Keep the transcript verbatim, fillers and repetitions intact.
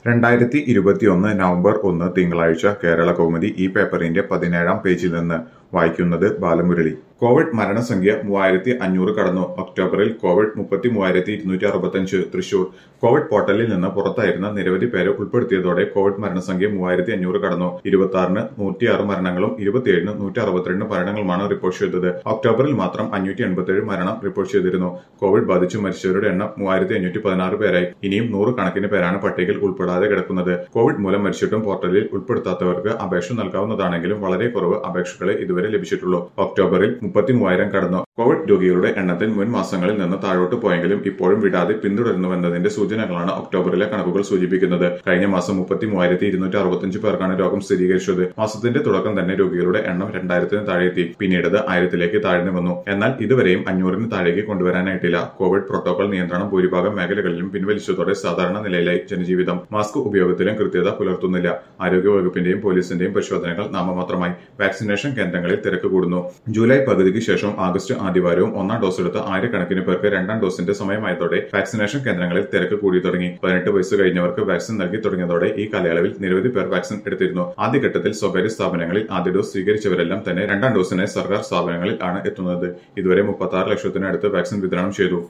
രണ്ടായിരത്തി ഇരുപത്തിയൊന്ന് നവംബർ ഒന്ന് തിങ്കളാഴ്ച കേരള കൗമുദി ഈ പേപ്പറിന്റെ പതിനേഴാം പേജിൽ നിന്ന് വായിക്കുന്നത് ബാലമുരളി. കോവിഡ് മരണസംഖ്യ മൂവായിരത്തി അഞ്ഞൂറ് കടന്നു. ഒക്ടോബറിൽ കോവിഡ് മുപ്പത്തി മൂവായിരത്തി ഇരുന്നൂറ്റി അറുപത്തിയഞ്ച്. തൃശൂർ. കോവിഡ് പോർട്ടലിൽ നിന്ന് പുറത്തായിരുന്ന നിരവധി പേരെ ഉൾപ്പെടുത്തിയതോടെ കോവിഡ് മരണസംഖ്യ മൂവായിരത്തി അഞ്ഞൂറ് കടന്നു. ഇരുപത്തി ആറിന് നൂറ്റിയാറ് മരണങ്ങളും ഇരുപത്തിയേഴിന് നൂറ്റി അറുപത്തിരണ്ട് മരണങ്ങളുമാണ് റിപ്പോർട്ട് ചെയ്തത്. ഒക്ടോബറിൽ മാത്രം അഞ്ഞൂറ്റി എൺപത്തിയേഴ് മരണം റിപ്പോർട്ട് ചെയ്തിരുന്നു. കോവിഡ് ബാധിച്ചു മരിച്ചവരുടെ എണ്ണം മൂവായിരത്തി അഞ്ഞൂറ്റി പതിനാറ് പേരായി. ഇനിയും നൂറ് കണക്കിന് പേരാണ് പട്ടികയിൽ ഉൾപ്പെടാതെ കിടക്കുന്നത്. കോവിഡ് മൂലം മരിച്ചിട്ടും പോർട്ടലിൽ ഉൾപ്പെടുത്താത്തവർക്ക് അപേക്ഷ നൽകാവുന്നതാണെങ്കിലും വളരെ കുറവ് അപേക്ഷകളെ ഇതുവരെ ലഭിച്ചിട്ടുള്ളൂ. ഒക്ടോബറിൽ മുപ്പത്തി മൂവായിരം കടന്നു. കോവിഡ് രോഗികളുടെ എണ്ണത്തിൽ മുൻ മാസങ്ങളിൽ നിന്ന് താഴോട്ട് പോയെങ്കിലും ഇപ്പോഴും വിടാതെ പിന്തുടരുന്നുവെന്നതിന്റെ സൂചനകളാണ് ഒക്ടോബറിലെ കണക്കുകൾ സൂചിപ്പിക്കുന്നത്. കഴിഞ്ഞ മാസം മുപ്പത്തി മൂവായിരത്തി ഇരുന്നൂറ്റി അറുപത്തിയഞ്ച് പേർക്കാണ് രോഗം സ്ഥിരീകരിച്ചത്. മാസത്തിന്റെ തുടക്കം തന്നെ രോഗികളുടെ എണ്ണം രണ്ടായിരത്തിന് താഴെയെത്തി. പിന്നീട് ആയിരത്തിലേക്ക് താഴ്ന്നു വന്നു. എന്നാൽ ഇതുവരെയും അഞ്ഞൂറിന് താഴേക്ക് കൊണ്ടുവരാനായിട്ടില്ല. കോവിഡ് പ്രോട്ടോകോൾ നിയന്ത്രണം ഭൂരിഭാഗം മേഖലകളിലും പിൻവലിച്ചതോടെ സാധാരണ നിലയിലായി ജനജീവിതം. മാസ്ക് ഉപയോഗത്തിലും കൃത്യത പുലർത്തുന്നില്ല. ആരോഗ്യവകുപ്പിന്റെയും പോലീസിന്റെയും പരിശോധനകൾ നാമമാത്രമായി. വാക്സിനേഷൻ കേന്ദ്രങ്ങളിൽ തിരക്ക് കൂടുന്നു. ജൂലൈ പകുതിക്ക് ശേഷം ആഗസ്റ്റ് ആദ്യവാരവും ഒന്നാം ഡോസ് എടുത്ത ആയിരക്കണക്കിന് പേർക്ക് രണ്ടാം ഡോസിന്റെ സമയമായതോടെ വാക്സിനേഷൻ കേന്ദ്രങ്ങളിൽ തിരക്ക് കൂടി തുടങ്ങി. പതിനെട്ട് വയസ്സ് കഴിഞ്ഞവർക്ക് വാക്സിൻ നൽകി തുടങ്ങിയതോടെ ഈ കാലയളവിൽ നിരവധി പേർ വാക്സിൻ എടുത്തിരുന്നു. ആദ്യഘട്ടത്തിൽ സ്വകാര്യ സ്ഥാപനങ്ങളിൽ ആദ്യ ഡോസ് സ്വീകരിച്ചവരെല്ലാം തന്നെ രണ്ടാം ഡോസിനായി സർക്കാർ സ്ഥാപനങ്ങളിൽ ആണ് എത്തുന്നത്. ഇതുവരെ മുപ്പത്തി ആറ് ലക്ഷത്തിനടുത്ത് വാക്സിൻ വിതരണം ചെയ്തു.